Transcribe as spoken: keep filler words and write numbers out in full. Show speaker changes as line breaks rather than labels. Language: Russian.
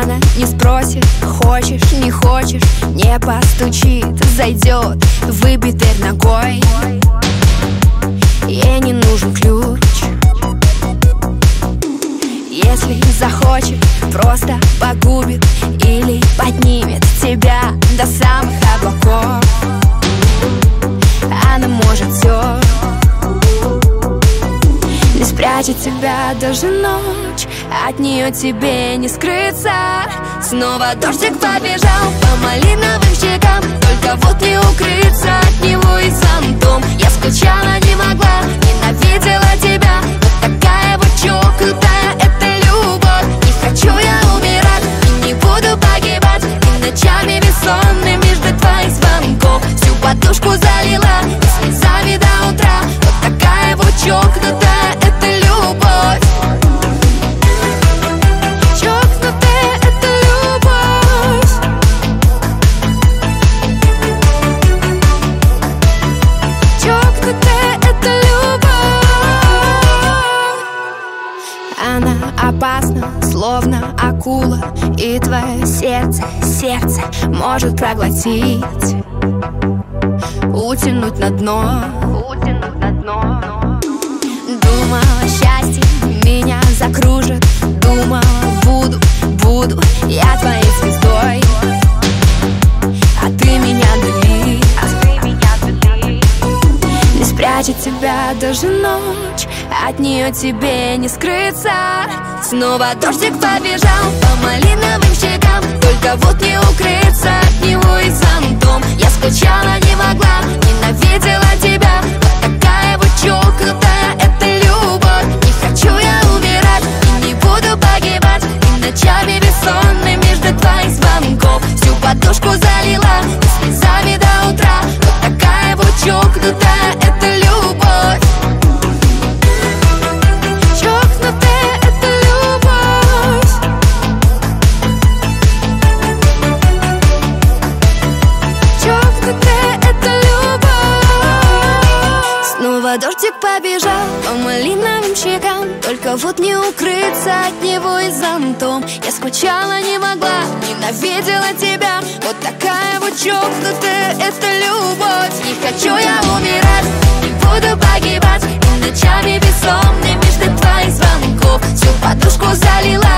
Она не спросит, хочешь, не хочешь, не постучит, зайдет, выбит дверь ногой. Ей не нужен ключ. Если захочет, просто погубит или поднимет тебя до самых облаков. Она может все, не спрячет тебя даже ночь, от нее тебе не скрыться. Снова дождик побежал по малиновым щекам, только вот не укрыться от него и зонтом. Я скучала, не могла, ненавидела тебя, вот такая вот чокнутая эта любовь. Не хочу я умирать и не буду погибать, и ночами бессонными ждать твоих звонков. Всю подушку залила и слезами до утра, вот такая вот чокнутая эта любовь. Чокнутая эта любовь. Чокнутая эта любовь. Она опасна, словно акула, и твое сердце, сердце может проглотить, утянуть на дно, утянуть на дно. Думала, счастье меня закружит, думала, буду, буду я твоей звездой, а ты меня дали, а ты меня дали. Не спрячет тебя даже ночь, от нее тебе не скрыться. Снова дождик побежал по малиновым щекам, только вот не укрыться от него и зонтом. Я скучала, не могла, ненавидела тебя, вот такая вот чокнутая эта любовь. Не хочу я умирать и не буду погибать, и ночами бессонными ждать твоих звонков. Всю подушку залила и слезами до утра, вот такая вот чокнутая эта любовь. Чокнутая эта любовь. Чокнутая эта любовь. Снова дождик побежал по малиновым щекам, только вот не укрыться от него и зонтом. Я скучала, не могла, ненавидела тебя, вот такая вот чокнутая эта любовь. Не хочу я умирать, не буду погибать, и ночами бессонными ждать твоих звонков. Всю подушку залила